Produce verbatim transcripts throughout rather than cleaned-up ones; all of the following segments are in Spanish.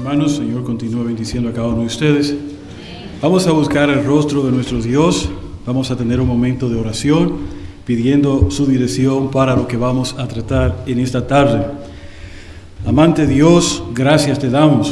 Hermanos, Señor continúa bendiciendo a cada uno de ustedes. Vamos a buscar el rostro de nuestro Dios. Vamos a tener un momento de oración, pidiendo su dirección para lo que vamos a tratar en esta tarde. Amante Dios, gracias te damos.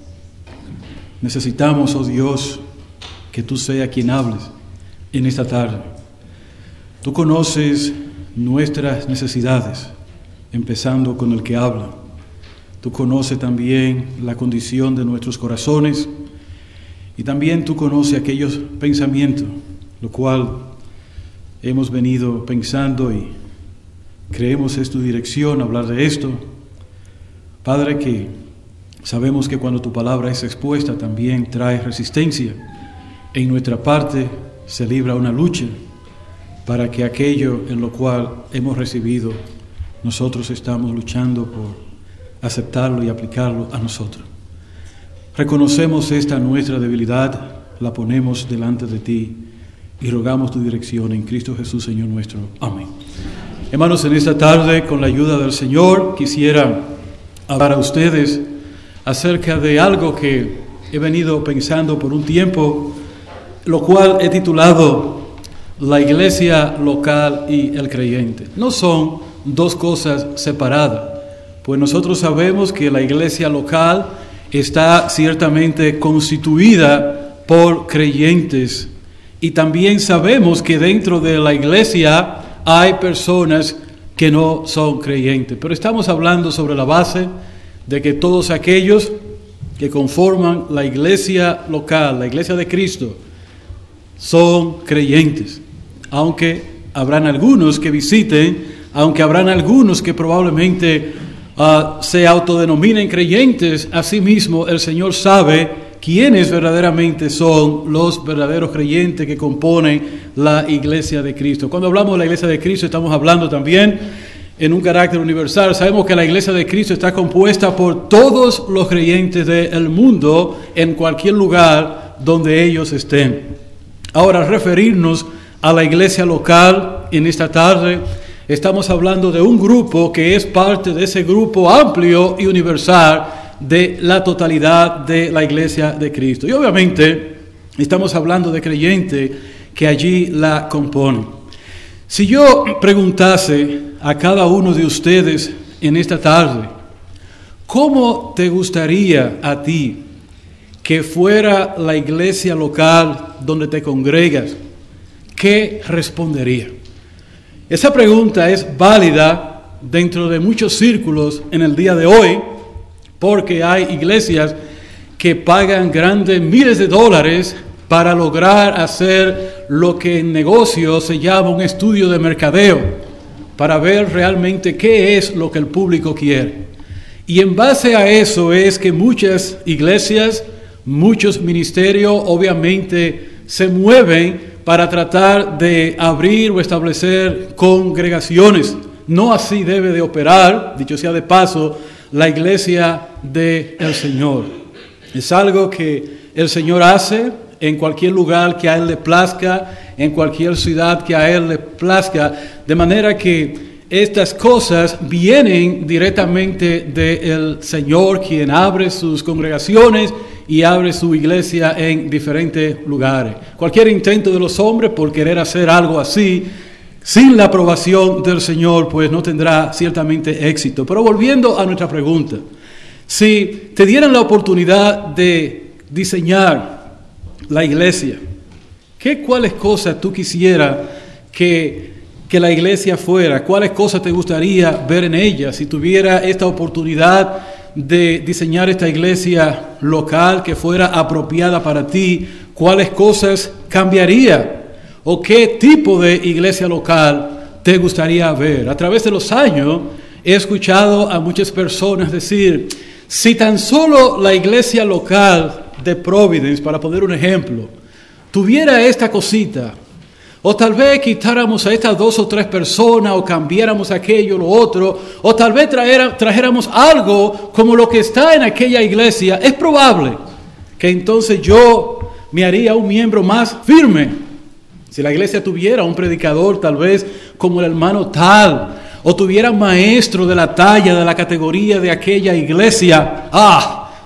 Necesitamos, oh Dios, que tú seas quien hables en esta tarde. Tú conoces nuestras necesidades, empezando con el que habla. Tú conoces también la condición de nuestros corazones y también tú conoces aquellos pensamientos, lo cual hemos venido pensando y creemos es tu dirección hablar de esto. Padre, que sabemos que cuando tu palabra es expuesta también trae resistencia. En nuestra parte se libra una lucha para que aquello en lo cual hemos recibido, nosotros estamos luchando por aceptarlo y aplicarlo a nosotros. Reconocemos esta nuestra debilidad, la ponemos delante de ti y rogamos tu dirección en Cristo Jesús, Señor nuestro. Amén. Hermanos, en esta tarde, con la ayuda del Señor, quisiera hablar a ustedes acerca de algo que he venido pensando por un tiempo, lo cual he titulado La iglesia local y el creyente. No son dos cosas separadas. Pues nosotros sabemos que la iglesia local está ciertamente constituida por creyentes y también sabemos que dentro de la iglesia hay personas que no son creyentes. Pero estamos hablando sobre la base de que todos aquellos que conforman la iglesia local, la iglesia de Cristo, son creyentes. Aunque habrán algunos que visiten, aunque habrán algunos que probablemente Uh, se autodenominen creyentes, asimismo el Señor sabe quiénes verdaderamente son los verdaderos creyentes que componen la iglesia de Cristo. Cuando hablamos de la iglesia de Cristo estamos hablando también en un carácter universal. Sabemos que la iglesia de Cristo está compuesta por todos los creyentes del mundo en cualquier lugar donde ellos estén. Ahora, referirnos a la iglesia local en esta tarde, estamos hablando de un grupo que es parte de ese grupo amplio y universal de la totalidad de la iglesia de Cristo. Y obviamente estamos hablando de creyentes que allí la componen. Si yo preguntase a cada uno de ustedes en esta tarde, ¿cómo te gustaría a ti que fuera la iglesia local donde te congregas? ¿Qué respondería? Esa pregunta es válida dentro de muchos círculos en el día de hoy, porque hay iglesias que pagan grandes miles de dólares para lograr hacer lo que en negocio se llama un estudio de mercadeo, para ver realmente qué es lo que el público quiere. Y en base a eso es que muchas iglesias, muchos ministerios obviamente se mueven para tratar de abrir o establecer congregaciones. No así debe de operar, dicho sea de paso, la iglesia del Señor. Es algo que el Señor hace en cualquier lugar que a Él le plazca, en cualquier ciudad que a Él le plazca, de manera que estas cosas vienen directamente del Señor, quien abre sus congregaciones y abre su iglesia en diferentes lugares. Cualquier intento de los hombres por querer hacer algo así, sin la aprobación del Señor, pues no tendrá ciertamente éxito. Pero volviendo a nuestra pregunta, si te dieran la oportunidad de diseñar la iglesia, ¿qué cuáles cosas tú quisieras que que la iglesia fuera? ¿Cuáles cosas te gustaría ver en ella? Si tuviera esta oportunidad de diseñar esta iglesia local que fuera apropiada para ti, ¿cuáles cosas cambiaría? ¿O qué tipo de iglesia local te gustaría ver? A través de los años he escuchado a muchas personas decir, si tan solo la iglesia local de Providence, para poner un ejemplo, tuviera esta cosita, o tal vez quitáramos a estas dos o tres personas, o cambiáramos aquello o lo otro, o tal vez traera, trajéramos algo como lo que está en aquella iglesia, es probable que entonces yo me haría un miembro más firme. Si la iglesia tuviera un predicador tal vez como el hermano tal, o tuviera maestro de la talla, de la categoría de aquella iglesia, ah,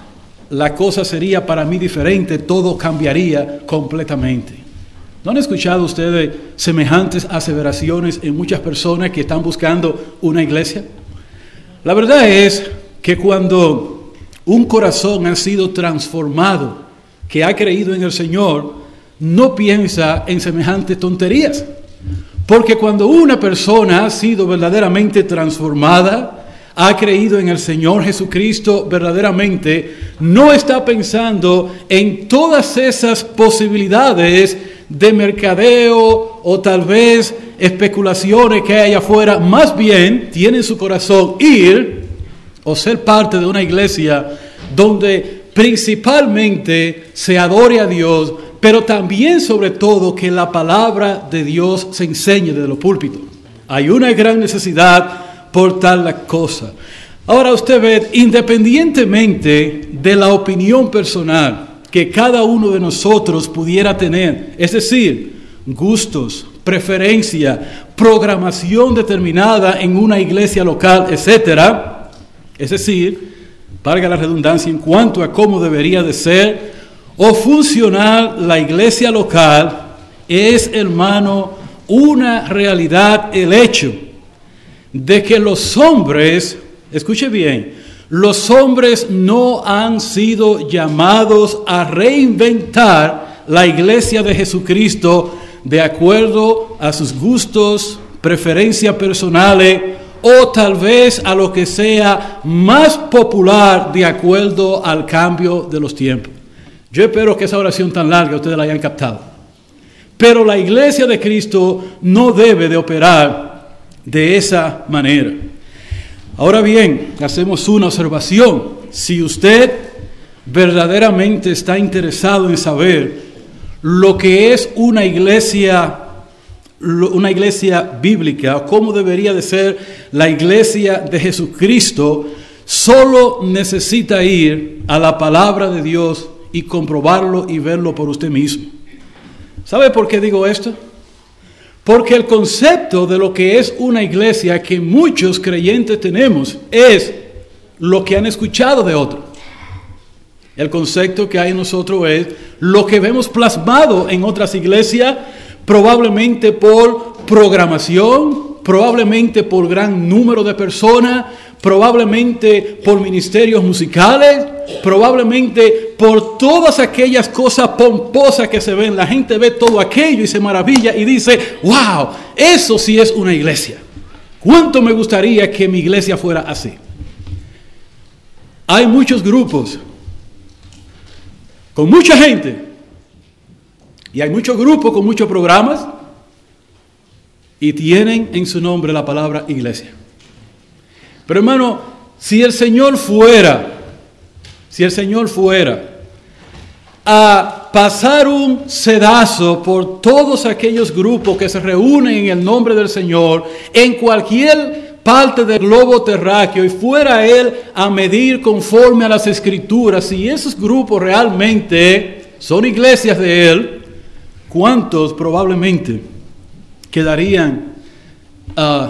la cosa sería para mí diferente, todo cambiaría completamente. ¿No han escuchado ustedes semejantes aseveraciones en muchas personas que están buscando una iglesia? La verdad es que cuando un corazón ha sido transformado, que ha creído en el Señor, no piensa en semejantes tonterías. Porque cuando una persona ha sido verdaderamente transformada, ha creído en el Señor Jesucristo verdaderamente, no está pensando en todas esas posibilidades de mercadeo o tal vez especulaciones que hay afuera. Más bien tiene en su corazón ir o ser parte de una iglesia donde principalmente se adore a Dios, pero también sobre todo que la palabra de Dios se enseñe desde los púlpitos. Hay una gran necesidad por tal cosa. Ahora usted ve, independientemente de la opinión personal que cada uno de nosotros pudiera tener, es decir, gustos, preferencia, programación determinada en una iglesia local, etcétera, es decir, valga la redundancia en cuanto a cómo debería de ser o funcionar la iglesia local, es, hermano, una realidad el hecho de que los hombres, escuche bien, los hombres no han sido llamados a reinventar la iglesia de Jesucristo de acuerdo a sus gustos, preferencias personales o tal vez a lo que sea más popular de acuerdo al cambio de los tiempos. Yo espero que esa oración tan larga ustedes la hayan captado. Pero la iglesia de Cristo no debe de operar de esa manera. Ahora bien, hacemos una observación. Si usted verdaderamente está interesado en saber lo que es una iglesia, una iglesia bíblica, cómo debería de ser la iglesia de Jesucristo, solo necesita ir a la palabra de Dios y comprobarlo y verlo por usted mismo. ¿Sabe por qué digo esto? Porque el concepto de lo que es una iglesia que muchos creyentes tenemos es lo que han escuchado de otros. El concepto que hay en nosotros es lo que vemos plasmado en otras iglesias, probablemente por programación, probablemente por gran número de personas, probablemente por ministerios musicales, probablemente por todas aquellas cosas pomposas que se ven. La gente ve todo aquello y se maravilla y dice, wow, eso sí es una iglesia. ¿Cuánto me gustaría que mi iglesia fuera así? Hay muchos grupos con mucha gente y hay muchos grupos con muchos programas y tienen en su nombre la palabra iglesia. Pero hermano, si el Señor fuera, si el Señor fuera a pasar un sedazo por todos aquellos grupos que se reúnen en el nombre del Señor en cualquier parte del globo terráqueo y fuera Él a medir conforme a las Escrituras, si esos grupos realmente son iglesias de Él, ¿cuántos probablemente quedarían uh,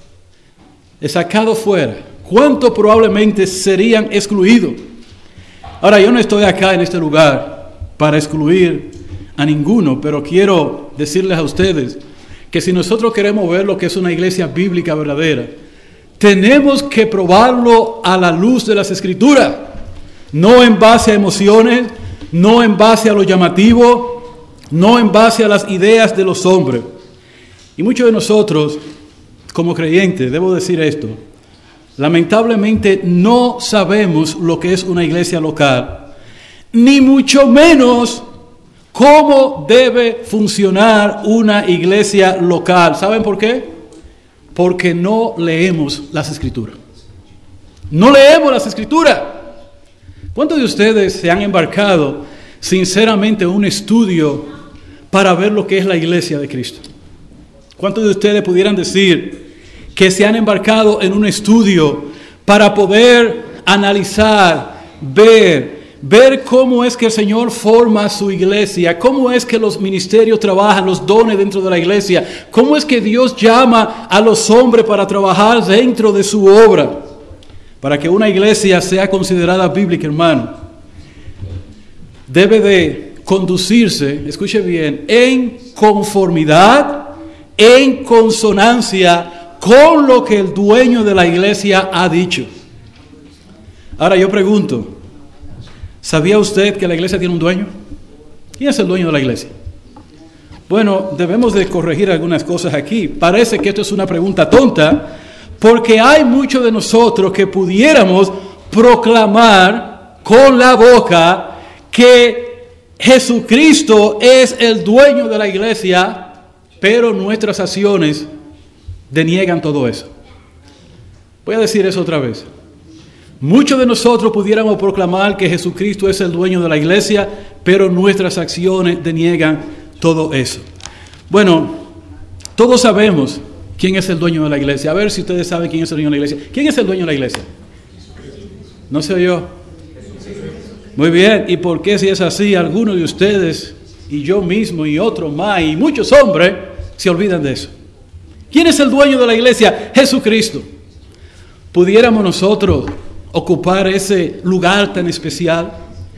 sacados fuera? ¿Cuántos probablemente serían excluidos? Ahora, yo no estoy acá en este lugar para excluir a ninguno, pero quiero decirles a ustedes que si nosotros queremos ver lo que es una iglesia bíblica verdadera, tenemos que probarlo a la luz de las Escrituras, no en base a emociones, no en base a lo llamativo, no en base a las ideas de los hombres. Y muchos de nosotros, como creyentes, debo decir esto, lamentablemente no sabemos lo que es una iglesia local, ni mucho menos cómo debe funcionar una iglesia local. ¿Saben por qué? Porque no leemos las Escrituras. No leemos las Escrituras. ¿Cuántos de ustedes se han embarcado sinceramente en un estudio para ver lo que es la iglesia de Cristo? ¿Cuántos de ustedes pudieran decir que se han embarcado en un estudio para poder analizar, ver, ver cómo es que el Señor forma su iglesia, cómo es que los ministerios trabajan, los dones dentro de la iglesia, cómo es que Dios llama a los hombres para trabajar dentro de su obra? Para que una iglesia sea considerada bíblica, hermano, debe de conducirse, escuche bien, en conformidad, en consonancia con lo que el dueño de la iglesia ha dicho. Ahora yo pregunto, ¿sabía usted que la iglesia tiene un dueño? ¿Quién es el dueño de la iglesia? Bueno, debemos de corregir algunas cosas aquí. Parece que esto es una pregunta tonta, porque hay muchos de nosotros que pudiéramos proclamar con la boca que Jesucristo es el dueño de la iglesia, pero nuestras acciones deniegan todo eso. Voy a decir eso otra vez. Muchos de nosotros pudiéramos proclamar que Jesucristo es el dueño de la iglesia, pero nuestras acciones deniegan todo eso. Bueno, todos sabemos quién es el dueño de la iglesia. A ver si ustedes saben quién es el dueño de la iglesia. ¿Quién es el dueño de la iglesia? ¿No sé yo? Muy bien. ¿Y por qué, si es así, algunos de ustedes y yo mismo y otros más y muchos hombres se olvidan de eso? ¿Quién es el dueño de la iglesia? Jesucristo. ¿Pudiéramos nosotros ocupar ese lugar tan especial?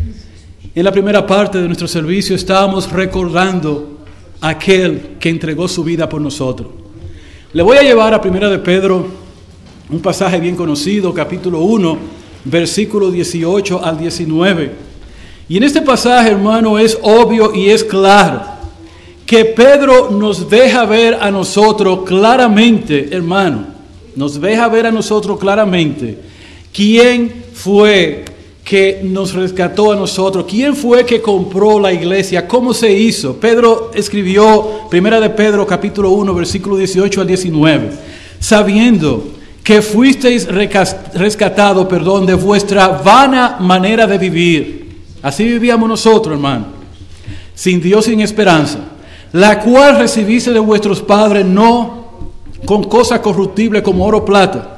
En la primera parte de nuestro servicio estábamos recordando a aquel que entregó su vida por nosotros. Le voy a llevar a Primera de Pedro, un pasaje bien conocido, capítulo uno, versículo dieciocho al diecinueve. Y en este pasaje, hermano, es obvio y es claro que Pedro nos deja ver a nosotros claramente, hermano, nos deja ver a nosotros claramente quién fue que nos rescató a nosotros, quién fue que compró la iglesia, cómo se hizo. Pedro escribió, Primera de Pedro, capítulo uno, versículo dieciocho al diecinueve, sabiendo que fuisteis rescatados, perdón, de vuestra vana manera de vivir. Así vivíamos nosotros, hermano, sin Dios, sin esperanza, la cual recibiste de vuestros padres, no con cosas corruptibles como oro o plata,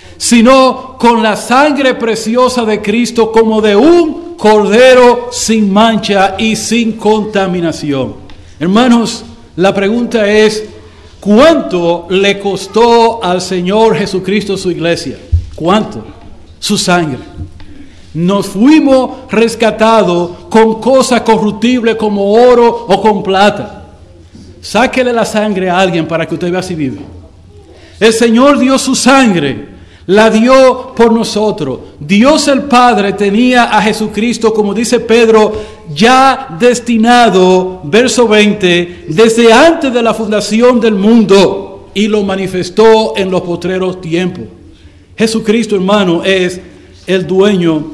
sino con la sangre preciosa de Cristo, como de un cordero sin mancha y sin contaminación. Hermanos, la pregunta es, ¿cuánto le costó al Señor Jesucristo su iglesia? ¿Cuánto? Su sangre. Nos fuimos rescatados con cosas corruptibles como oro o con plata. Sáquele la sangre a alguien para que usted vea si vive. El Señor dio su sangre, la dio por nosotros. Dios el Padre tenía a Jesucristo, como dice Pedro, ya destinado, verso veinte, desde antes de la fundación del mundo, y lo manifestó en los postreros tiempos. Jesucristo, hermano, es el dueño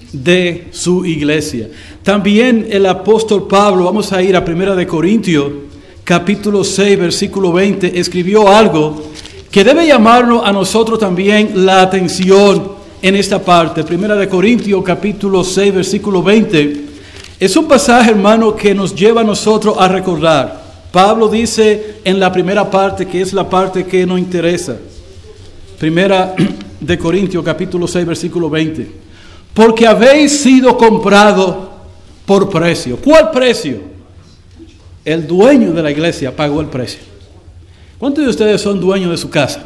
de su iglesia. También el apóstol Pablo, vamos a ir a Primera de Corintios, capítulo seis, versículo veinte, escribió algo que debe llamarnos a nosotros también la atención en esta parte. Primera de Corintios, capítulo seis, versículo veinte. Es un pasaje, hermano, que nos lleva a nosotros a recordar. Pablo dice en la primera parte, que es la parte que nos interesa. Primera de Corintios, capítulo seis, versículo veinte. Porque habéis sido comprados por precio. ¿Cuál precio? El dueño de la iglesia pagó el precio. ¿Cuántos de ustedes son dueños de su casa?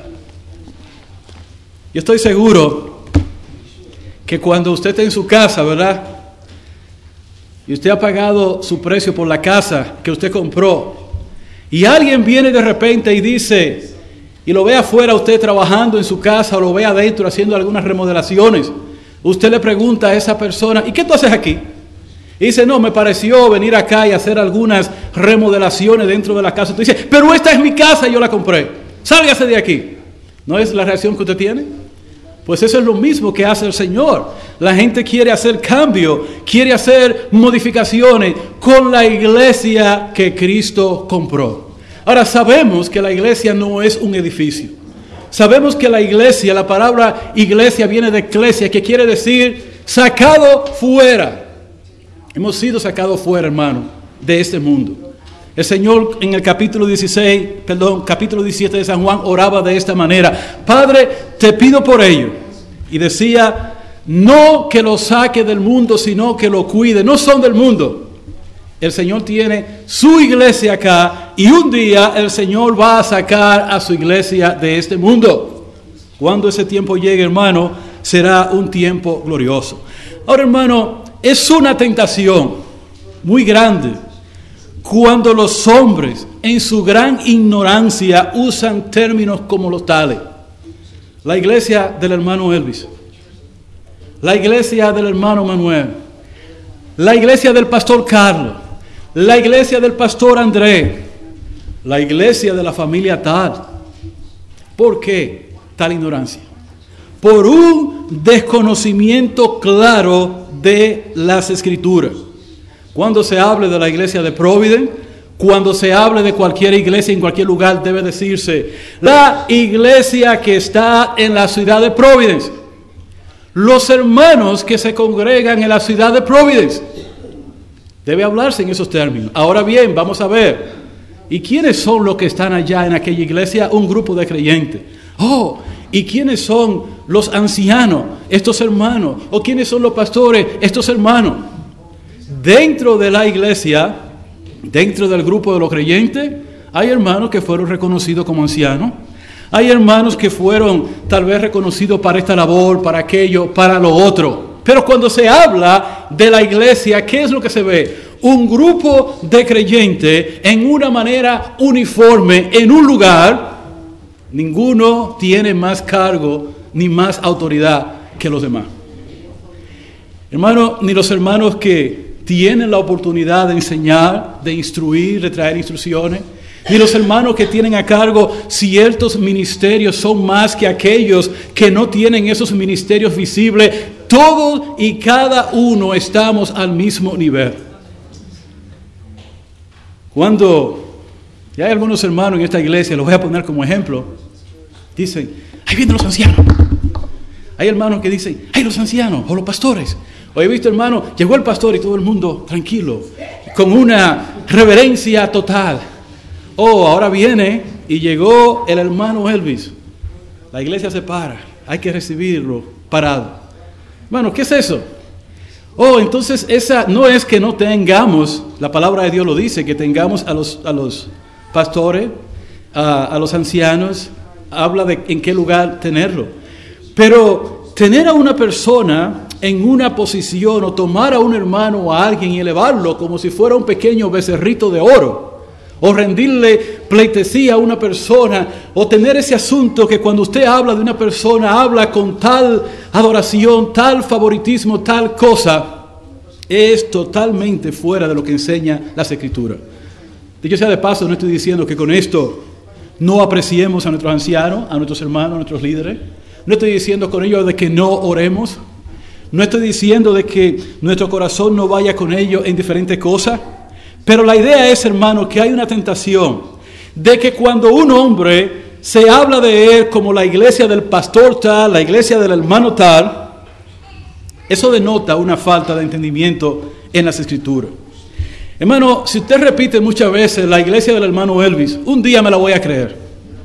Yo estoy seguro que cuando usted está en su casa, ¿verdad? Y usted ha pagado su precio por la casa que usted compró, y alguien viene de repente y dice, y lo ve afuera usted trabajando en su casa, o lo ve adentro haciendo algunas remodelaciones, usted le pregunta a esa persona, ¿y qué tú haces aquí? Y dice, no, me pareció venir acá y hacer algunas remodelaciones dentro de la casa. Usted dice, pero esta es mi casa y yo la compré. Sálgase de aquí. ¿No es la reacción que usted tiene? Pues eso es lo mismo que hace el Señor. La gente quiere hacer cambio, quiere hacer modificaciones con la iglesia que Cristo compró. Ahora, sabemos que la iglesia no es un edificio. Sabemos que la iglesia, la palabra iglesia viene de eclesia, que quiere decir sacado fuera. Hemos sido sacados fuera, hermano, de este mundo. El Señor en el capítulo dieciséis, perdón, capítulo diecisiete de San Juan oraba de esta manera. Padre, te pido por ello. Y decía, no que lo saque del mundo, sino que lo cuide. No son del mundo. El Señor tiene su iglesia acá y un día el Señor va a sacar a su iglesia de este mundo. Cuando ese tiempo llegue, hermano, será un tiempo glorioso. Ahora, hermano, es una tentación muy grande cuando los hombres en su gran ignorancia usan términos como los tales. La iglesia del hermano Elvis, la iglesia del hermano Manuel, la iglesia del pastor Carlos, la iglesia del pastor Andrés, la iglesia de la familia tal. ¿Por qué tal ignorancia? Por un desconocimiento claro de las Escrituras. Cuando se hable de la iglesia de Providence, cuando se hable de cualquier iglesia en cualquier lugar, debe decirse la iglesia que está en la ciudad de Providence, los hermanos que se congregan en la ciudad de Providence. Debe hablarse en esos términos. Ahora bien, vamos a ver, ¿y quiénes son los que están allá en aquella iglesia? Un grupo de creyentes. Oh, ¿y quiénes son los ancianos? Estos hermanos. ¿O quiénes son los pastores? Estos hermanos. Dentro de la iglesia, dentro del grupo de los creyentes, hay hermanos que fueron reconocidos como ancianos. Hay hermanos que fueron tal vez reconocidos para esta labor, para aquello, para lo otro. Pero cuando se habla de la iglesia, ¿qué es lo que se ve? Un grupo de creyentes en una manera uniforme, en un lugar. Ninguno tiene más cargo ni más autoridad que los demás. Hermano, ni los hermanos que tienen la oportunidad de enseñar, de instruir, de traer instrucciones, ni los hermanos que tienen a cargo ciertos ministerios son más que aquellos que no tienen esos ministerios visibles. Todos y cada uno estamos al mismo nivel. Cuando ya hay algunos hermanos en esta iglesia, los voy a poner como ejemplo, dicen, ahí vienen los ancianos. Hay hermanos que dicen, ay, los ancianos o los pastores. O he visto, hermano, llegó el pastor y todo el mundo tranquilo, con una reverencia total. Oh, ahora viene y llegó el hermano Elvis. La iglesia se para, hay que recibirlo parado. Hermano, ¿qué es eso? Oh, entonces esa no es que no tengamos, la palabra de Dios lo dice, que tengamos a los, a los pastores, a, a los ancianos, habla de en qué lugar tenerlo. Pero tener a una persona en una posición o tomar a un hermano o a alguien y elevarlo como si fuera un pequeño becerrito de oro, o rendirle pleitesía a una persona, o tener ese asunto que cuando usted habla de una persona, habla con tal adoración, tal favoritismo, tal cosa, es totalmente fuera de lo que enseña las Escrituras. Dicho sea de paso, no estoy diciendo que con esto no apreciemos a nuestros ancianos, a nuestros hermanos, a nuestros líderes. No estoy diciendo con ello de que no oremos. No estoy diciendo de que nuestro corazón no vaya con ellos en diferentes cosas. Pero la idea es, hermano, que hay una tentación de que cuando un hombre se habla de él como la iglesia del pastor tal, la iglesia del hermano tal, eso denota una falta de entendimiento en las Escrituras. Hermano, si usted repite muchas veces la iglesia del hermano Elvis, un día me la voy a creer.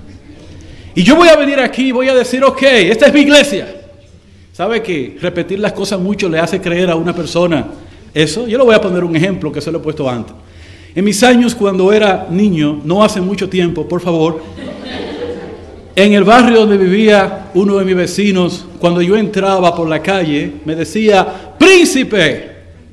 Y yo voy a venir aquí y voy a decir, ok, esta es mi iglesia. ¿Sabe que repetir las cosas mucho le hace creer a una persona eso? Yo le voy a poner un ejemplo que se lo he puesto antes. En mis años cuando era niño, no hace mucho tiempo, por favor, en el barrio donde vivía uno de mis vecinos, cuando yo entraba por la calle, me decía, ¡príncipe!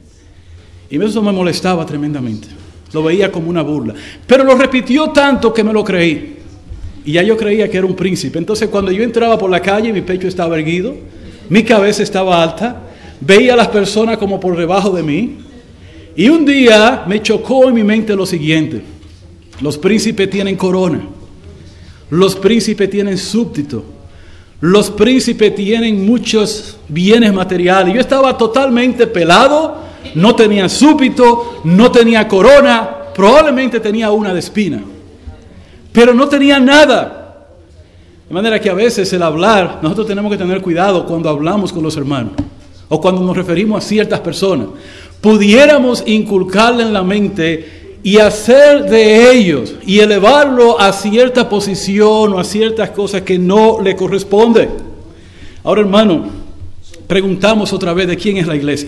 Y eso me molestaba tremendamente. Lo veía como una burla. Pero lo repitió tanto que me lo creí. Y ya yo creía que era un príncipe. Entonces cuando yo entraba por la calle, mi pecho estaba erguido, mi cabeza estaba alta, veía a las personas como por debajo de mí. Y un día me chocó en mi mente lo siguiente. Los príncipes tienen corona. Los príncipes tienen súbditos. Los príncipes tienen muchos bienes materiales. Yo estaba totalmente pelado, no tenía súbdito, no tenía corona, probablemente tenía una de espina. Pero no tenía nada. De manera que a veces el hablar, nosotros tenemos que tener cuidado cuando hablamos con los hermanos o cuando nos referimos a ciertas personas. Pudiéramos inculcarle en la mente y hacer de ellos y elevarlo a cierta posición o a ciertas cosas que no le corresponden. Ahora, hermano, preguntamos otra vez de quién es la iglesia.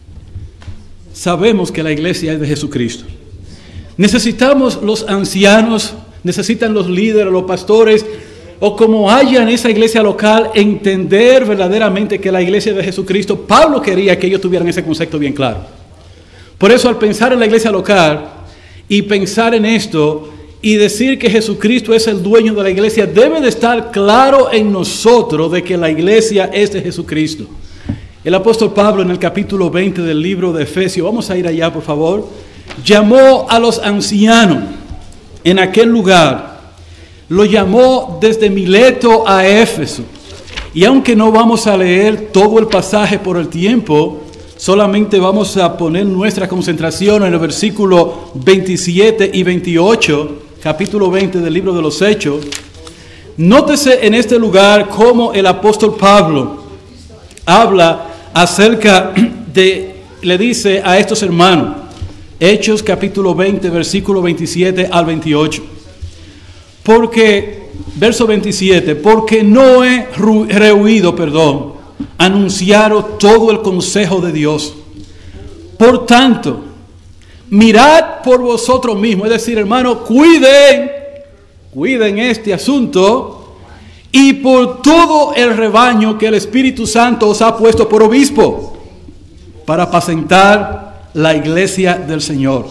Sabemos que la iglesia es de Jesucristo. Necesitamos los ancianos, necesitan los líderes, los pastores, o como haya en esa iglesia local, entender verdaderamente que la iglesia es de Jesucristo. Pablo quería que ellos tuvieran ese concepto bien claro. Por eso al pensar en la iglesia local y pensar en esto y decir que Jesucristo es el dueño de la iglesia, debe de estar claro en nosotros de que la iglesia es de Jesucristo. El apóstol Pablo en el capítulo veinte del libro de Efesios, vamos a ir allá por favor, llamó a los ancianos en aquel lugar, lo llamó desde Mileto a Éfeso. Y aunque no vamos a leer todo el pasaje por el tiempo, solamente vamos a poner nuestra concentración en el versículo veintisiete y veintiocho, capítulo veinte del libro de los Hechos. Nótese en este lugar cómo el apóstol Pablo habla acerca de, le dice a estos hermanos, Hechos capítulo veinte, versículo veintisiete al veintiocho. Porque, verso veintisiete, porque no he rehuido, perdón, anunciaros todo el consejo de Dios. Por tanto, mirad por vosotros mismos, es decir, hermano, cuiden, cuiden este asunto, y por todo el rebaño que el Espíritu Santo os ha puesto por obispo, para apacentar la iglesia del Señor,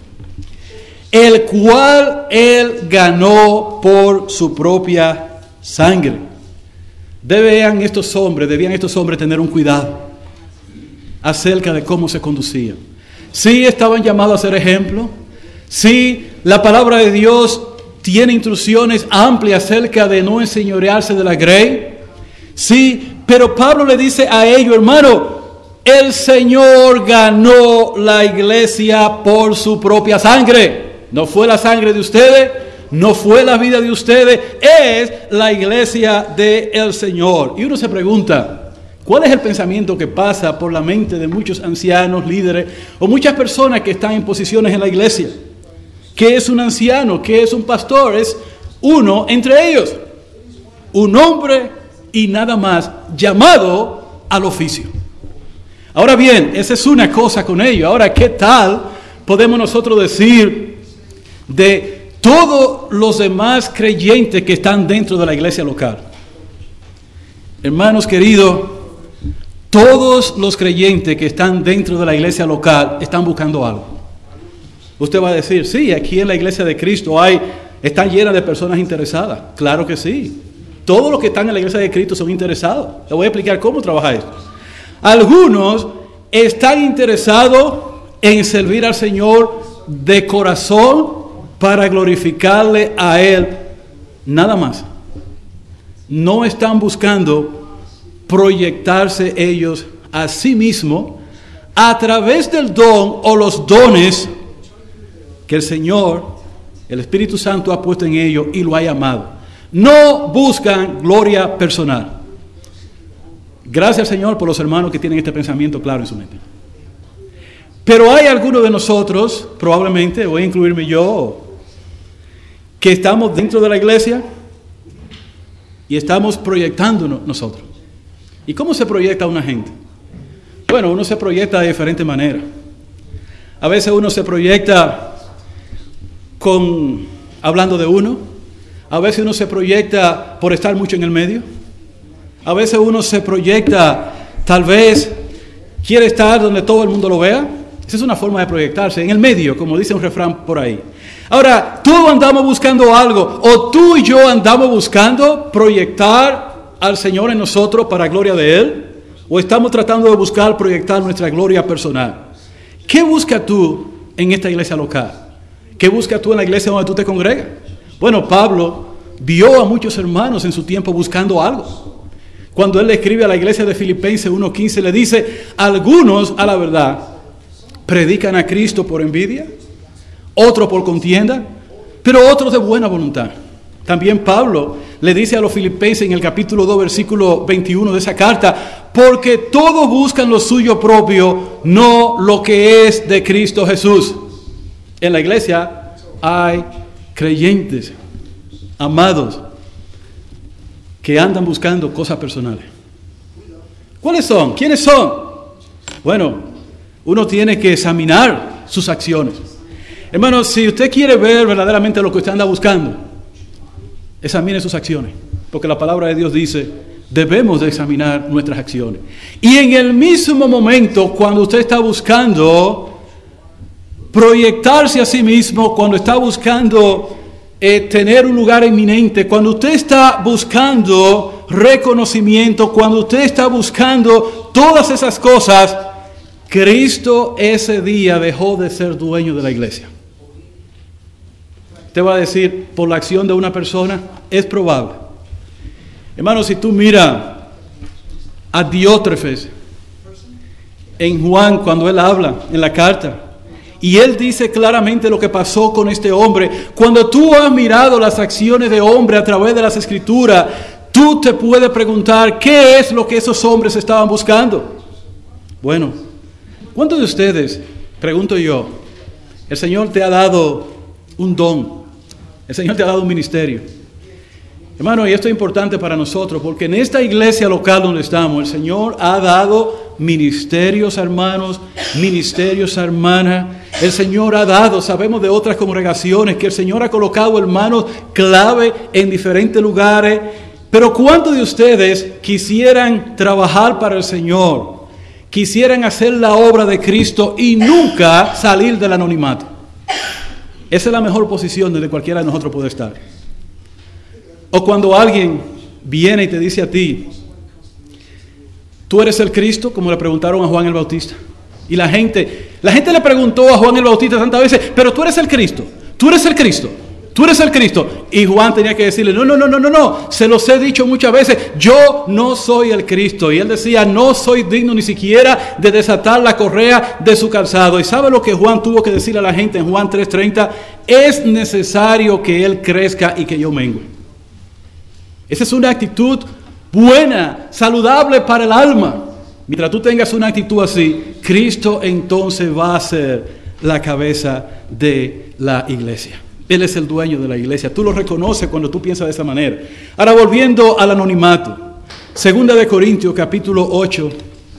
el cual Él ganó por su propia sangre. Debían estos hombres, debían estos hombres tener un cuidado acerca de cómo se conducían. Sí estaban llamados a ser ejemplo, sí la palabra de Dios tiene instrucciones amplias acerca de no enseñorearse de la grey, sí, pero Pablo le dice a ellos, hermano, el Señor ganó la iglesia por su propia sangre. No fue la sangre de ustedes, no fue la vida de ustedes, es la iglesia del Señor. Y uno se pregunta, ¿cuál es el pensamiento que pasa por la mente de muchos ancianos, líderes o muchas personas que están en posiciones en la iglesia? ¿Qué es un anciano? ¿Qué es un pastor? Es uno entre ellos, un hombre y nada más llamado al oficio. Ahora bien, esa es una cosa con ello. Ahora, ¿qué tal podemos nosotros decir de todos los demás creyentes que están dentro de la iglesia local? Hermanos queridos, todos los creyentes que están dentro de la iglesia local están buscando algo. Usted va a decir, sí, aquí en la iglesia de Cristo hay, está llena de personas interesadas. Claro que sí. Todos los que están en la iglesia de Cristo son interesados. Le voy a explicar cómo trabaja esto. Algunos están interesados en servir al Señor de corazón para glorificarle a Él, nada más. No están buscando proyectarse ellos a sí mismos a través del don o los dones que el Señor, el Espíritu Santo ha puesto en ellos y lo ha llamado. No buscan gloria personal. Gracias, Señor, por los hermanos que tienen este pensamiento claro en su mente. Pero hay algunos de nosotros, probablemente, voy a incluirme yo, que estamos dentro de la iglesia y estamos proyectándonos nosotros. ¿Y cómo se proyecta una gente? Bueno, uno se proyecta de diferentes maneras. A veces uno se proyecta con hablando de uno, a veces uno se proyecta por estar mucho en el medio, a veces uno se proyecta, tal vez quiere estar donde todo el mundo lo vea. Esa es una forma de proyectarse, en el medio, como dice un refrán por ahí. Ahora, todos andamos buscando algo, o tú y yo andamos buscando proyectar al Señor en nosotros para gloria de Él, o estamos tratando de buscar proyectar nuestra gloria personal. ¿Qué buscas tú en esta iglesia local? ¿Qué buscas tú en la iglesia donde tú te congregas? Bueno, Pablo vio a muchos hermanos en su tiempo buscando algo. Cuando él le escribe a la iglesia de Filipenses uno quince, le dice, algunos, a la verdad, predican a Cristo por envidia, otros por contienda, pero otros de buena voluntad. También Pablo le dice a los filipenses en el capítulo dos, versículo veintiuno de esa carta, porque todos buscan lo suyo propio, no lo que es de Cristo Jesús. En la iglesia hay creyentes, amados, que andan buscando cosas personales. ¿Cuáles son? ¿Quiénes son? Bueno, uno tiene que examinar sus acciones. Hermanos, si usted quiere ver verdaderamente lo que usted anda buscando, examine sus acciones, porque la palabra de Dios dice, debemos de examinar nuestras acciones. Y en el mismo momento, cuando usted está buscando proyectarse a sí mismo, cuando está buscando eh, tener un lugar eminente, cuando usted está buscando reconocimiento, cuando usted está buscando todas esas cosas, Cristo ese día dejó de ser dueño de la iglesia. Usted va a decir, por la acción de una persona, es probable. Hermano, si tú miras a Diótrefes en Juan, cuando él habla en la carta, y él dice claramente lo que pasó con este hombre. Cuando tú has mirado las acciones de hombre a través de las Escrituras, tú te puedes preguntar, ¿qué es lo que esos hombres estaban buscando? Bueno, ¿cuántos de ustedes, pregunto yo, el Señor te ha dado un don? El Señor te ha dado un ministerio. Hermano, y esto es importante para nosotros, porque en esta iglesia local donde estamos, el Señor ha dado ministerios, hermanos, ministerios, hermanas. El Señor ha dado, sabemos de otras congregaciones, que el Señor ha colocado hermanos clave en diferentes lugares. Pero ¿cuántos de ustedes quisieran trabajar para el Señor? Quisieran hacer la obra de Cristo y nunca salir del anonimato. Esa es la mejor posición donde cualquiera de nosotros puede estar. O cuando alguien viene y te dice a ti, ¿tú eres el Cristo? Como le preguntaron a Juan el Bautista. Y la gente, la gente le preguntó a Juan el Bautista tantas veces, pero tú eres el Cristo, tú eres el Cristo, tú eres el Cristo. Y Juan tenía que decirle, no, no, no, no, no, no, se los he dicho muchas veces, yo no soy el Cristo. Y él decía, no soy digno ni siquiera de desatar la correa de su calzado. ¿Y sabe lo que Juan tuvo que decirle a la gente en Juan tres treinta? Es necesario que él crezca y que yo mengue. Esa es una actitud buena, saludable para el alma. Mientras tú tengas una actitud así, Cristo entonces va a ser la cabeza de la iglesia. Él es el dueño de la iglesia. Tú lo reconoces cuando tú piensas de esa manera. Ahora, volviendo al anonimato. Segunda de Corintios, capítulo ocho,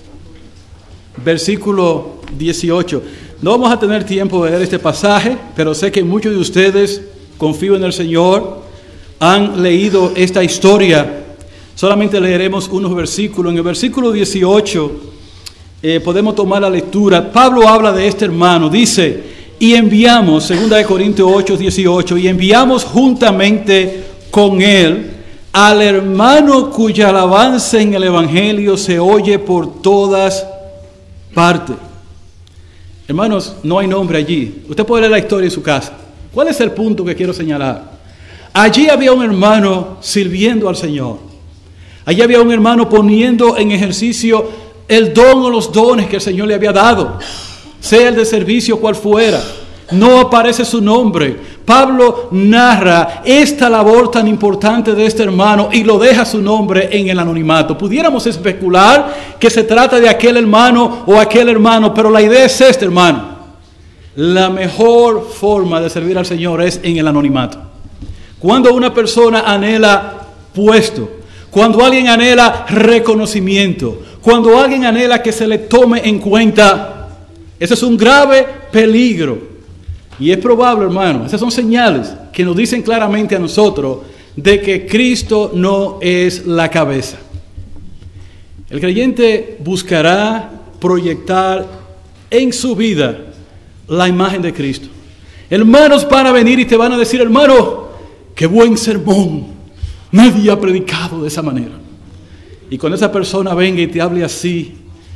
versículo dieciocho. No vamos a tener tiempo de leer este pasaje, pero sé que muchos de ustedes, confío en el Señor, han leído esta historia. Solamente leeremos unos versículos. En el versículo dieciocho eh, podemos tomar la lectura. Pablo habla de este hermano. Dice, y enviamos, segunda de Corintios ocho, dieciocho, y enviamos juntamente con él al hermano cuya alabanza en el Evangelio se oye por todas partes. Hermanos, no hay nombre allí. Usted puede leer la historia en su casa. ¿Cuál es el punto que quiero señalar? Allí había un hermano sirviendo al Señor. Allí había un hermano poniendo en ejercicio el don o los dones que el Señor le había dado, sea el de servicio cual fuera. No aparece su nombre. Pablo narra esta labor tan importante de este hermano y lo deja su nombre en el anonimato. Pudiéramos especular que se trata de aquel hermano o aquel hermano, pero la idea es esta, hermano. La mejor forma de servir al Señor es en el anonimato. Cuando una persona anhela puesto, cuando alguien anhela reconocimiento, cuando alguien anhela que se le tome en cuenta, ese es un grave peligro. Y es probable, hermano, esas son señales que nos dicen claramente a nosotros de que Cristo no es la cabeza. El creyente buscará proyectar en su vida la imagen de Cristo. Hermanos van a venir y te van a decir, hermano, qué buen sermón, nadie ha predicado de esa manera. Y cuando esa persona venga y te hable así,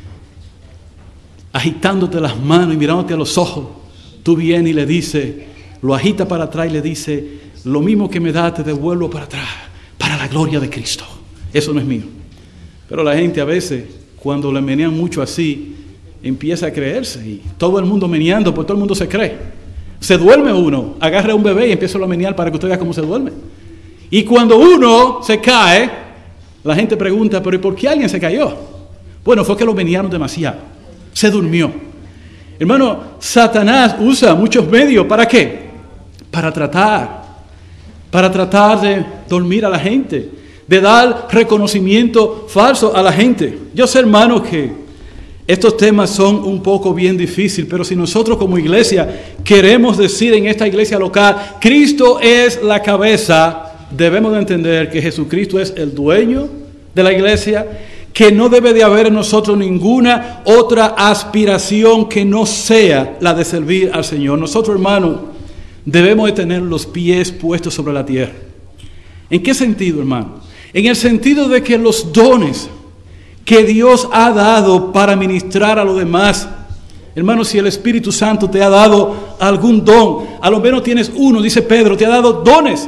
agitándote las manos y mirándote a los ojos, tú vienes y le dices, lo agita para atrás y le dice, lo mismo que me da te devuelvo para atrás, para la gloria de Cristo. Eso no es mío. Pero la gente a veces, cuando le menean mucho así, empieza a creerse y todo el mundo meneando, pues todo el mundo se cree. Se duerme uno, agarra a un bebé y empieza a menear para que usted vea cómo se duerme. Y cuando uno se cae, la gente pregunta, pero ¿y por qué alguien se cayó? Bueno, fue que lo menearon demasiado, se durmió. Hermano, Satanás usa muchos medios, ¿para qué? Para tratar, para tratar de dormir a la gente, de dar reconocimiento falso a la gente. Yo sé, hermano, que estos temas son un poco bien difíciles, pero si nosotros como iglesia queremos decir en esta iglesia local, Cristo es la cabeza, debemos de entender que Jesucristo es el dueño de la iglesia, que no debe de haber en nosotros ninguna otra aspiración que no sea la de servir al Señor. Nosotros, hermanos, debemos de tener los pies puestos sobre la tierra. ¿En qué sentido, hermano? En el sentido de que los dones que Dios ha dado para ministrar a los demás, hermano, si el Espíritu Santo te ha dado algún don, a lo menos tienes uno, dice Pedro, te ha dado dones,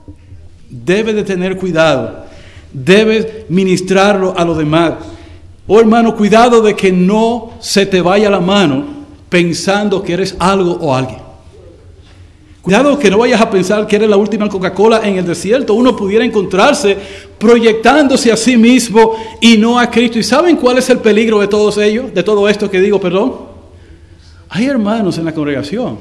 debes de tener cuidado, debes ministrarlo a los demás. Oh, hermano, cuidado de que no se te vaya la mano pensando que eres algo o alguien. Cuidado que no vayas a pensar que eres la última Coca-Cola en el desierto. Uno pudiera encontrarse proyectándose a sí mismo y no a Cristo. ¿Y saben cuál es el peligro de todos ellos? De todo esto que digo, perdón. Hay hermanos en la congregación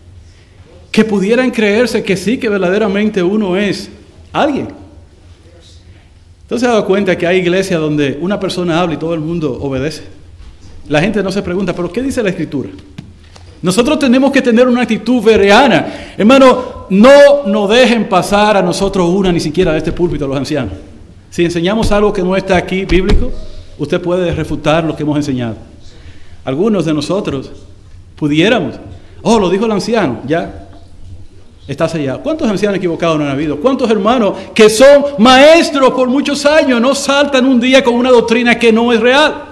que pudieran creerse que sí, que verdaderamente uno es alguien. Entonces se ha dado cuenta que hay iglesias donde una persona habla y todo el mundo obedece. La gente no se pregunta, ¿pero qué dice la Escritura? Nosotros tenemos que tener una actitud bereana. Hermano, no nos dejen pasar a nosotros una, ni siquiera de este púlpito, a los ancianos. Si enseñamos algo que no está aquí bíblico, usted puede refutar lo que hemos enseñado. Algunos de nosotros pudiéramos, oh, lo dijo el anciano, ya está sellado. ¿Cuántos ancianos equivocados no han habido? ¿Cuántos hermanos que son maestros por muchos años no saltan un día con una doctrina que no es real?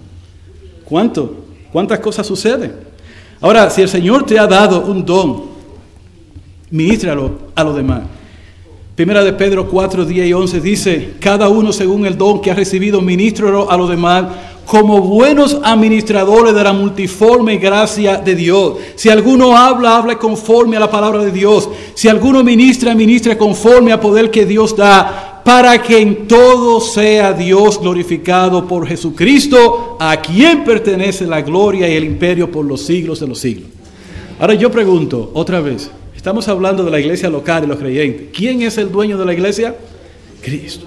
¿Cuánto? ¿Cuántas cosas suceden? Ahora, si el Señor te ha dado un don, ministralo a los demás. Primera de Pedro cuatro, diez y once dice, cada uno según el don que ha recibido, ministralo a los demás como buenos administradores de la multiforme gracia de Dios. Si alguno habla, habla conforme a la palabra de Dios. Si alguno ministra, ministra conforme al poder que Dios da, para que en todo sea Dios glorificado por Jesucristo, a quien pertenece la gloria y el imperio por los siglos de los siglos. Ahora yo pregunto otra vez, estamos hablando de la iglesia local y los creyentes. ¿Quién es el dueño de la iglesia? Cristo.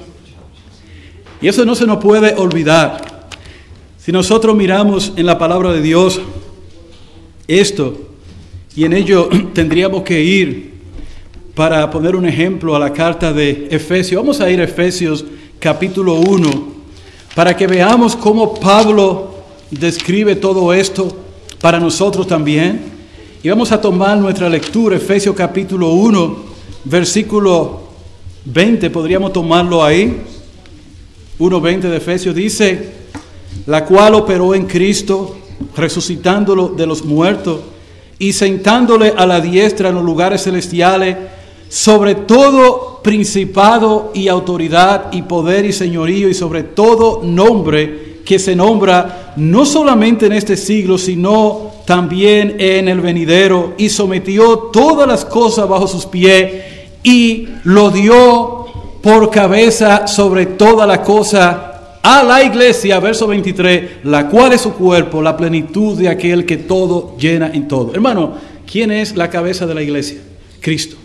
Y eso no se nos puede olvidar. Si nosotros miramos en la palabra de Dios esto, y en ello tendríamos que ir para poner un ejemplo a la carta de Efesios. Vamos a ir a Efesios capítulo uno para que veamos cómo Pablo describe todo esto para nosotros también. Y vamos a tomar nuestra lectura, Efesios capítulo uno, versículo veinte, podríamos tomarlo ahí. uno veinte de Efesios dice, la cual operó en Cristo, resucitándolo de los muertos y sentándole a la diestra en los lugares celestiales, sobre todo principado y autoridad y poder y señorío y sobre todo nombre que se nombra no solamente en este siglo, sino también en el venidero, y sometió todas las cosas bajo sus pies y lo dio por cabeza sobre toda la cosa a la iglesia, verso veintitrés, la cual es su cuerpo, la plenitud de aquel que todo llena en todo. Hermano, ¿quién es la cabeza de la iglesia? Cristo.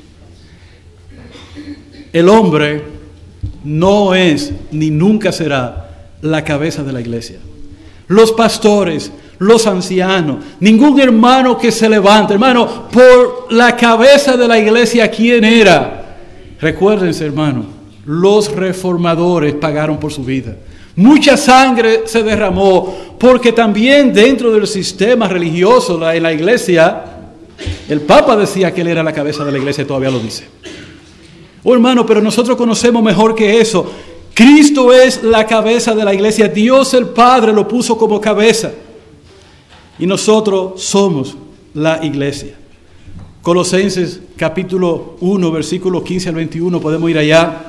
El hombre no es ni nunca será la cabeza de la iglesia. Los pastores, los ancianos, ningún hermano que se levante, hermano, por la cabeza de la iglesia, ¿quién era? Recuérdense, hermano, los reformadores pagaron por su vida. Mucha sangre se derramó, porque también dentro del sistema religioso, la, en la iglesia, el Papa decía que él era la cabeza de la iglesia y todavía lo dice. Oh, hermano, pero nosotros conocemos mejor que eso. Cristo es la cabeza de la iglesia. Dios el Padre lo puso como cabeza. Y nosotros somos la iglesia. Colosenses capítulo uno, versículos quince al veintiuno, podemos ir allá.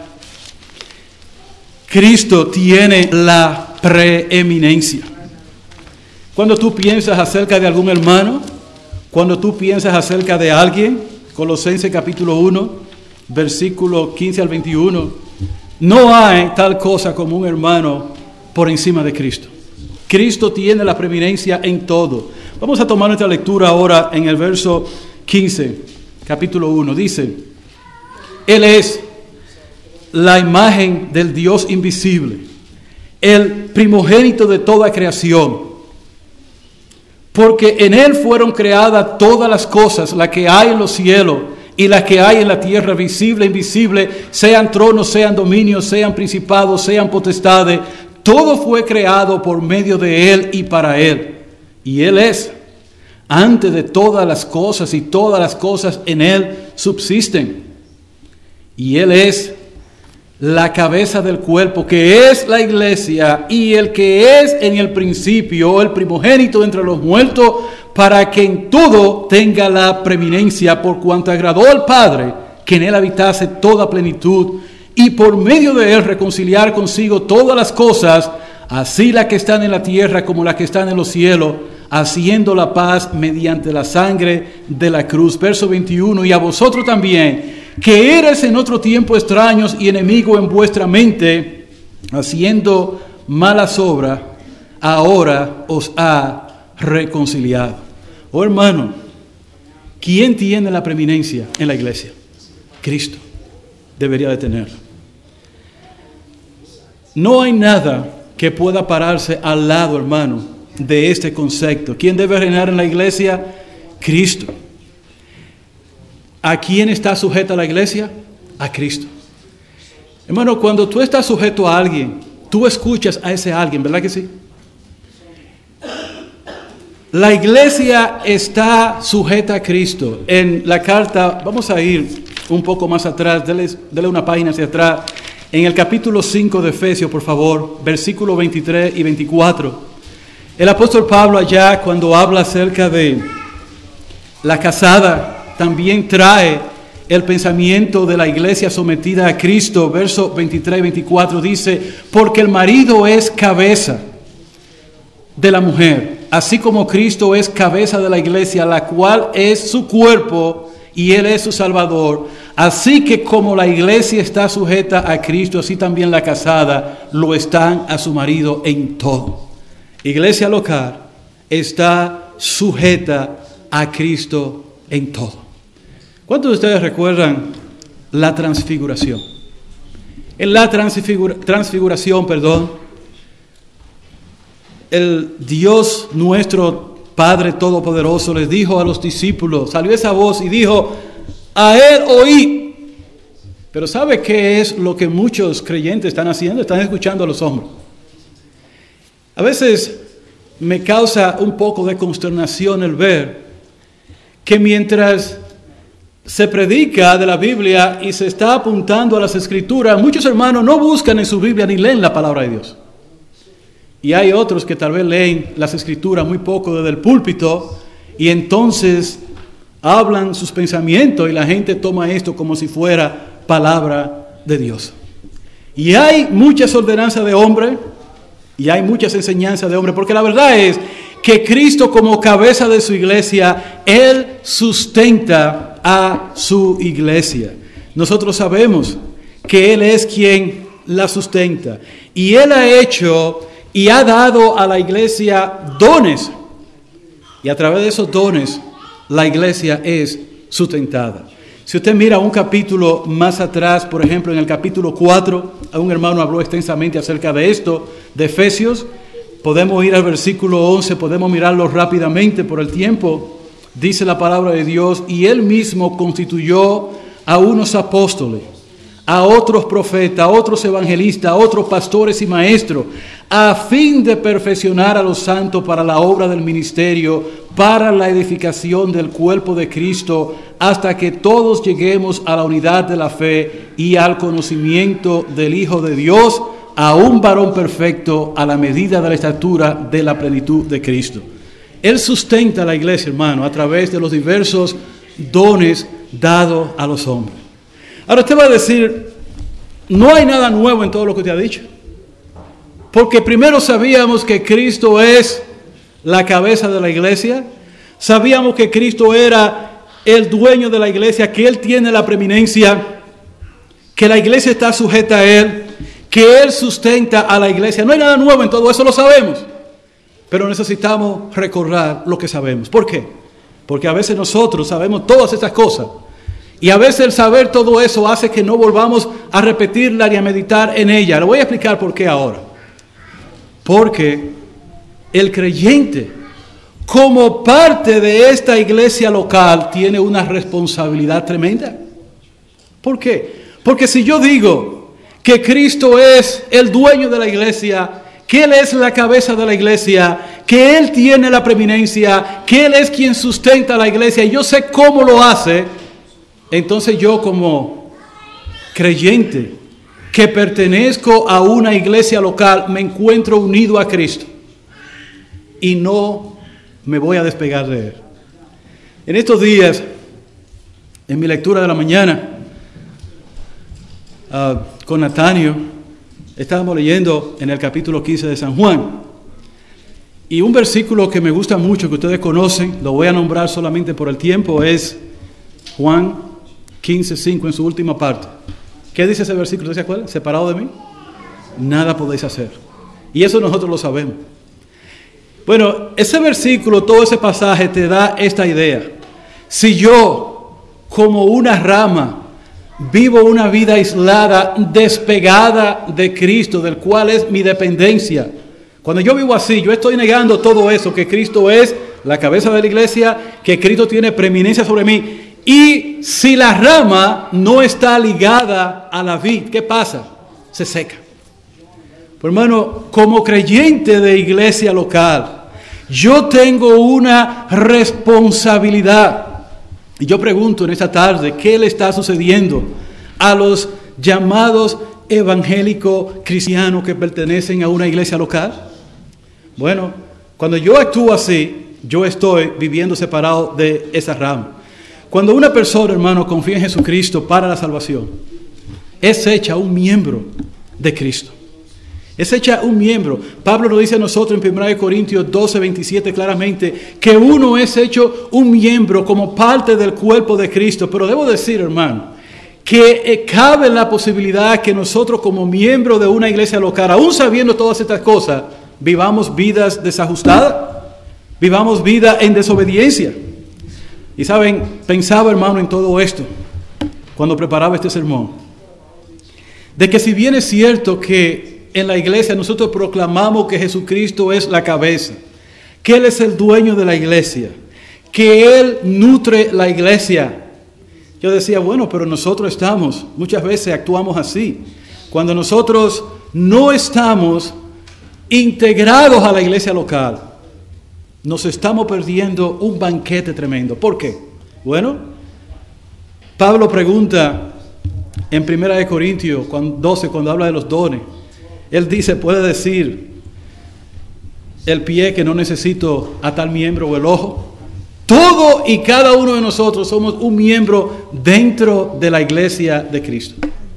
Cristo tiene la preeminencia. Cuando tú piensas acerca de algún hermano, cuando tú piensas acerca de alguien, Colosenses capítulo uno, versículo quince al veintiuno, no hay tal cosa como un hermano por encima de Cristo. Cristo tiene la preeminencia en todo. Vamos a tomar nuestra lectura ahora en el verso quince, capítulo uno. Dice, Él es la imagen del Dios invisible, el primogénito de toda creación, porque en Él fueron creadas todas las cosas, las que hay en los cielos y las que hay en la tierra, visible e invisible, sean tronos, sean dominios, sean principados, sean potestades. todo fue creado por medio de Él y para Él. Y Él es antes de todas las cosas, y todas las cosas en Él subsisten. Y Él es la cabeza del cuerpo, que es la iglesia, y el que es en el principio, el primogénito entre los muertos, para que en todo tenga la preeminencia, por cuanto agradó al Padre que en Él habitase toda plenitud, y por medio de Él reconciliar consigo todas las cosas, así las que están en la tierra como las que están en los cielos, haciendo la paz mediante la sangre de la cruz. Verso veintiuno, y a vosotros también, que eres en otro tiempo extraños y enemigos en vuestra mente, haciendo malas obras, ahora os ha reconciliado. Oh hermano, ¿quién tiene la preeminencia en la iglesia? Cristo debería de tenerla. No hay nada que pueda pararse al lado, hermano, de este concepto. ¿Quién debe reinar en la iglesia? Cristo. ¿A quién está sujeta la iglesia? A Cristo. Hermano, cuando tú estás sujeto a alguien, tú escuchas a ese alguien, ¿verdad que sí? La iglesia está sujeta a Cristo. En la carta, vamos a ir un poco más atrás, dele, dele una página hacia atrás. En el capítulo cinco de Efesios, por favor, versículos veintitrés y veinticuatro. El apóstol Pablo allá, cuando habla acerca de la casada, también trae el pensamiento de la iglesia sometida a Cristo. Versos veintitrés y veinticuatro dice, porque el marido es cabeza de la mujer, así como Cristo es cabeza de la iglesia, la cual es su cuerpo y Él es su Salvador. Así que como la iglesia está sujeta a Cristo, así también la casada lo están a su marido en todo. Iglesia local está sujeta a Cristo en todo. ¿Cuántos de ustedes recuerdan la transfiguración? En la transfigura, transfiguración, perdón, el Dios nuestro Padre Todopoderoso les dijo a los discípulos, salió esa voz y dijo, a Él oí. Pero ¿sabe qué es lo que muchos creyentes están haciendo? Están escuchando a los hombres. A veces me causa un poco de consternación el ver que mientras se predica de la Biblia y se está apuntando a las Escrituras, muchos hermanos no buscan en su Biblia ni leen la palabra de Dios. Y hay otros que tal vez leen las Escrituras muy poco desde el púlpito y entonces hablan sus pensamientos y la gente toma esto como si fuera palabra de Dios. Y hay muchas ordenanzas de hombre y hay muchas enseñanzas de hombre, porque la verdad es que Cristo como cabeza de su iglesia, Él sustenta a su iglesia. Nosotros sabemos que Él es quien la sustenta. Y Él ha hecho y ha dado a la iglesia dones. Y a través de esos dones, la iglesia es sustentada. Si usted mira un capítulo más atrás, por ejemplo, en el capítulo cuatro, un hermano habló extensamente acerca de esto, de Efesios. Podemos ir al versículo once, podemos mirarlo rápidamente por el tiempo. Dice la palabra de Dios, y Él mismo constituyó a unos apóstoles, a otros profetas, a otros evangelistas, a otros pastores y maestros, a fin de perfeccionar a los santos para la obra del ministerio, para la edificación del cuerpo de Cristo, hasta que todos lleguemos a la unidad de la fe y al conocimiento del Hijo de Dios, a un varón perfecto, a la medida de la estatura de la plenitud de Cristo. Él sustenta a la iglesia, hermano, a través de los diversos dones dados a los hombres. Ahora usted va a decir, no hay nada nuevo en todo lo que te ha dicho. Porque primero sabíamos que Cristo es la cabeza de la iglesia. Sabíamos que Cristo era el dueño de la iglesia, que Él tiene la preeminencia, que la iglesia está sujeta a Él, que Él sustenta a la iglesia. No hay nada nuevo en todo eso, lo sabemos. Pero necesitamos recordar lo que sabemos. ¿Por qué? Porque a veces nosotros sabemos todas estas cosas. Y a veces el saber todo eso hace que no volvamos a repetirla ni a meditar en ella. Le voy a explicar por qué ahora. Porque el creyente, como parte de esta iglesia local, tiene una responsabilidad tremenda. ¿Por qué? Porque si yo digo que Cristo es el dueño de la iglesia, que Él es la cabeza de la iglesia, que Él tiene la preeminencia, que Él es quien sustenta la iglesia, y yo sé cómo lo hace, entonces yo como creyente que pertenezco a una iglesia local, me encuentro unido a Cristo y no me voy a despegar de Él. En estos días, en mi lectura de la mañana, uh, con Natanio, estábamos leyendo en el capítulo quince de San Juan. Y un versículo que me gusta mucho, que ustedes conocen, lo voy a nombrar solamente por el tiempo, es Juan quince, cinco en su última parte. ¿Qué dice ese versículo? ¿Ustedes se acuerdan? Separado de mí, nada podéis hacer. Y eso nosotros lo sabemos. Bueno, ese versículo, todo ese pasaje te da esta idea. Si yo, como una rama, vivo una vida aislada, despegada de Cristo, del cual es mi dependencia. Cuando yo vivo así, yo estoy negando todo eso, que Cristo es la cabeza de la iglesia, que Cristo tiene preeminencia sobre mí. Y si la rama no está ligada a la vid, ¿qué pasa? Se seca. Pues hermano, como creyente de iglesia local, yo tengo una responsabilidad. Y yo pregunto en esta tarde, ¿qué le está sucediendo a los llamados evangélicos cristianos que pertenecen a una iglesia local? Bueno, cuando yo actúo así, yo estoy viviendo separado de esa rama. Cuando una persona, hermano, confía en Jesucristo para la salvación, es hecha un miembro de Cristo. Es hecha un miembro. Pablo nos dice a nosotros en primera de Corintios doce, veintisiete claramente que uno es hecho un miembro como parte del cuerpo de Cristo. Pero debo decir, hermano, que cabe la posibilidad que nosotros como miembros de una iglesia local, aún sabiendo todas estas cosas, vivamos vidas desajustadas, vivamos vida en desobediencia. Y saben, pensaba, hermano, en todo esto cuando preparaba este sermón, de que si bien es cierto que en la iglesia nosotros proclamamos que Jesucristo es la cabeza, que Él es el dueño de la iglesia, que Él nutre la iglesia, yo decía, bueno, pero nosotros estamos, muchas veces actuamos así, cuando nosotros no estamos integrados a la iglesia local, nos estamos perdiendo un banquete tremendo. ¿Por qué? Bueno, Pablo pregunta en primera de Corintios doce, cuando habla de los dones, él dice, puede decir el pie que no necesito a tal miembro o el ojo. Todo y cada uno de nosotros somos un miembro dentro de la iglesia de Cristo.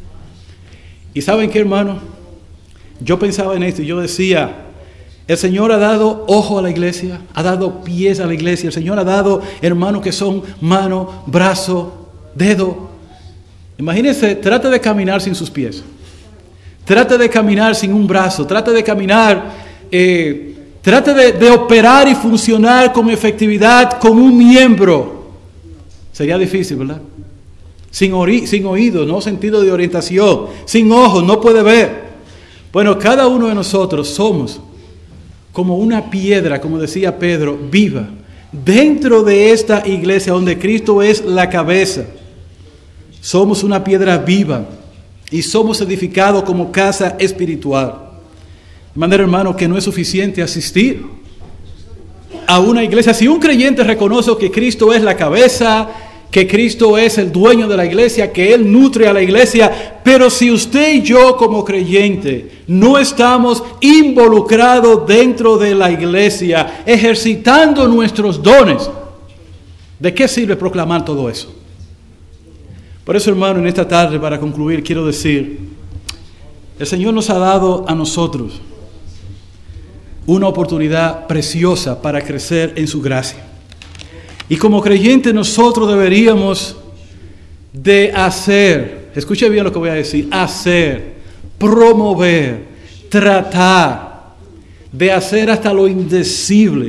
¿Y saben qué, hermano? Yo pensaba en esto y yo decía, el Señor ha dado ojo a la iglesia, ha dado pies a la iglesia, el Señor ha dado hermanos que son mano, brazo, dedo. Imagínense, trate de caminar sin sus pies, trate de caminar sin un brazo, trate de caminar, eh, trate de, de operar y funcionar con efectividad con un miembro. Sería difícil, ¿verdad? Sin, ori- sin oído, no sentido de orientación, sin ojos, no puede ver. Bueno, cada uno de nosotros somos como una piedra, como decía Pedro, viva, dentro de esta iglesia donde Cristo es la cabeza. Somos una piedra viva y somos edificados como casa espiritual. De manera, hermano, que no es suficiente asistir a una iglesia. Si un creyente reconoce que Cristo es la cabeza, que Cristo es el dueño de la iglesia, que Él nutre a la iglesia, pero si usted y yo como creyente no estamos involucrados dentro de la iglesia, ejercitando nuestros dones, ¿de qué sirve proclamar todo eso? Por eso, hermano, en esta tarde, para concluir, quiero decir, el Señor nos ha dado a nosotros una oportunidad preciosa para crecer en su gracia. Y como creyentes nosotros deberíamos de hacer, escuche bien lo que voy a decir, hacer, promover, tratar de hacer hasta lo indecible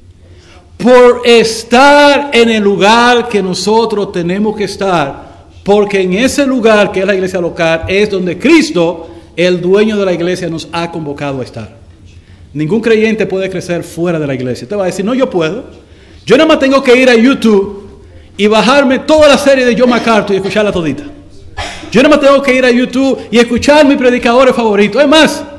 por estar en el lugar que nosotros tenemos que estar, porque en ese lugar que es la iglesia local es donde Cristo, el dueño de la iglesia, nos ha convocado a estar. Ningún creyente puede crecer fuera de la iglesia. Te va a decir, no, yo puedo. Yo nada más tengo que ir a YouTube y bajarme toda la serie de John MacArthur y escucharla todita. Yo nada más tengo que ir a YouTube y escuchar mis predicadores favoritos. Es más,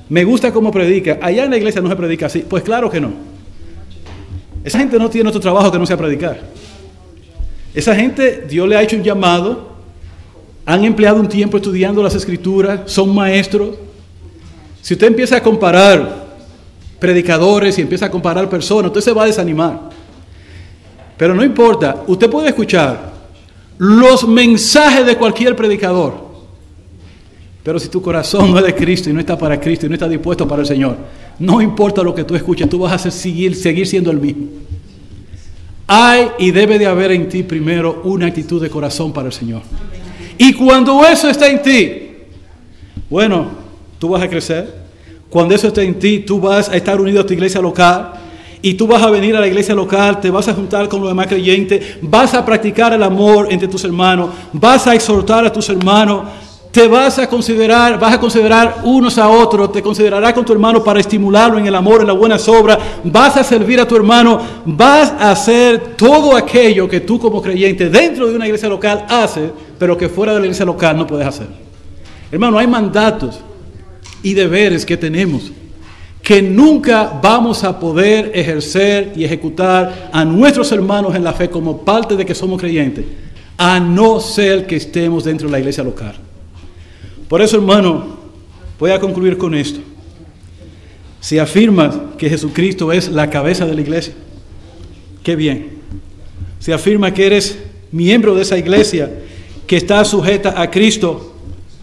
Me gusta cómo predica. Allá en la iglesia no se predica así. Pues claro que no. Esa gente no tiene otro trabajo que no sea predicar. Esa gente, Dios le ha hecho un llamado, han empleado un tiempo estudiando las Escrituras, son maestros. Si usted empieza a comparar predicadores y empieza a comparar personas, usted se va a desanimar. Pero no importa, usted puede escuchar los mensajes de cualquier predicador. Pero si tu corazón no es de Cristo y no está para Cristo y no está dispuesto para el Señor, no importa lo que tú escuches, tú vas a hacer, seguir, seguir siendo el mismo. Hay y debe de haber en ti primero una actitud de corazón para el Señor. Y cuando eso está en ti, bueno, tú vas a crecer. Cuando eso está en ti, tú vas a estar unido a tu iglesia local. Y tú vas a venir a la iglesia local, te vas a juntar con los demás creyentes, vas a practicar el amor entre tus hermanos, vas a exhortar a tus hermanos, te vas a considerar, vas a considerar unos a otros, te considerarás con tu hermano para estimularlo en el amor, en las buenas obras, vas a servir a tu hermano, vas a hacer todo aquello que tú como creyente dentro de una iglesia local haces, pero que fuera de la iglesia local no puedes hacer. Hermano, hay mandatos y deberes que tenemos que nunca vamos a poder ejercer y ejecutar a nuestros hermanos en la fe como parte de que somos creyentes, a no ser que estemos dentro de la iglesia local. Por eso, hermano, voy a concluir con esto. Si afirmas que Jesucristo es la cabeza de la iglesia, qué bien. Si afirmas que eres miembro de esa iglesia que está sujeta a Cristo,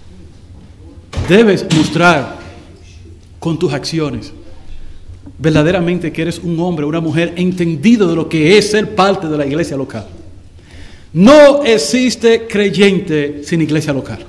debes mostrar con tus acciones verdaderamente que eres un hombre, una mujer entendido de lo que es ser parte de la iglesia local. No existe creyente sin iglesia local.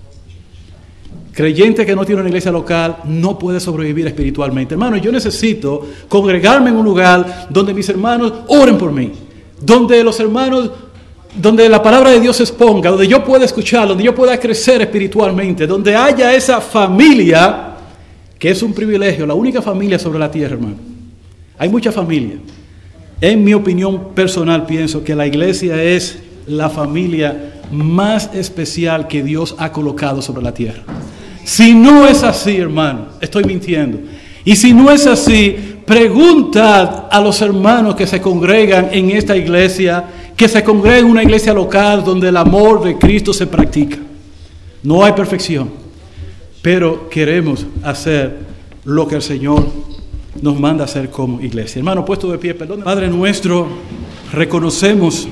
Creyente que no tiene una iglesia local no puede sobrevivir espiritualmente. Hermano, yo necesito congregarme en un lugar donde mis hermanos oren por mí, donde los hermanos, donde la palabra de Dios se exponga, donde yo pueda escuchar, donde yo pueda crecer espiritualmente, donde haya esa familia que es un privilegio, la única familia sobre la tierra, hermano. Hay mucha familia. En mi opinión personal pienso que la iglesia es la familia más especial que Dios ha colocado sobre la tierra. Si no es así, hermano, estoy mintiendo. Y si no es así, preguntad a los hermanos que se congregan en esta iglesia, que se congregan en una iglesia local donde el amor de Cristo se practica. No hay perfección. Pero queremos hacer lo que el Señor nos manda hacer como iglesia. Hermano, puesto de pie, perdón. Padre nuestro, reconocemos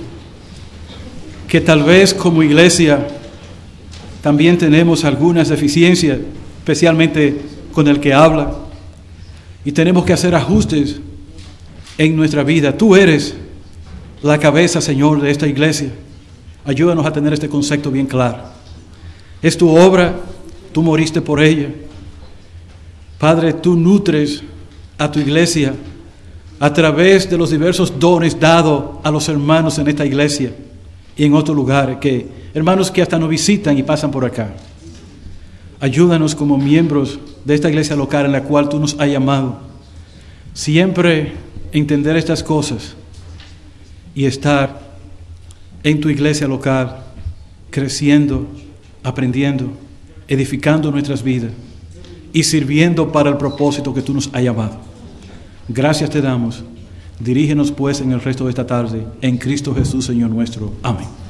que tal vez como iglesia también tenemos algunas deficiencias, especialmente con el que habla, y tenemos que hacer ajustes en nuestra vida. Tú eres la cabeza, Señor, de esta iglesia. Ayúdanos a tener este concepto bien claro. Es tu obra. Tú moriste por ella. Padre, tú nutres a tu iglesia a través de los diversos dones dados a los hermanos en esta iglesia y en otros lugares, que hermanos que hasta nos visitan y pasan por acá. Ayúdanos como miembros de esta iglesia local en la cual tú nos has llamado, siempre entender estas cosas y estar en tu iglesia local, creciendo, aprendiendo, edificando nuestras vidas y sirviendo para el propósito que tú nos has llamado. Gracias te damos. Dirígenos pues en el resto de esta tarde, en Cristo Jesús, Señor nuestro. Amén.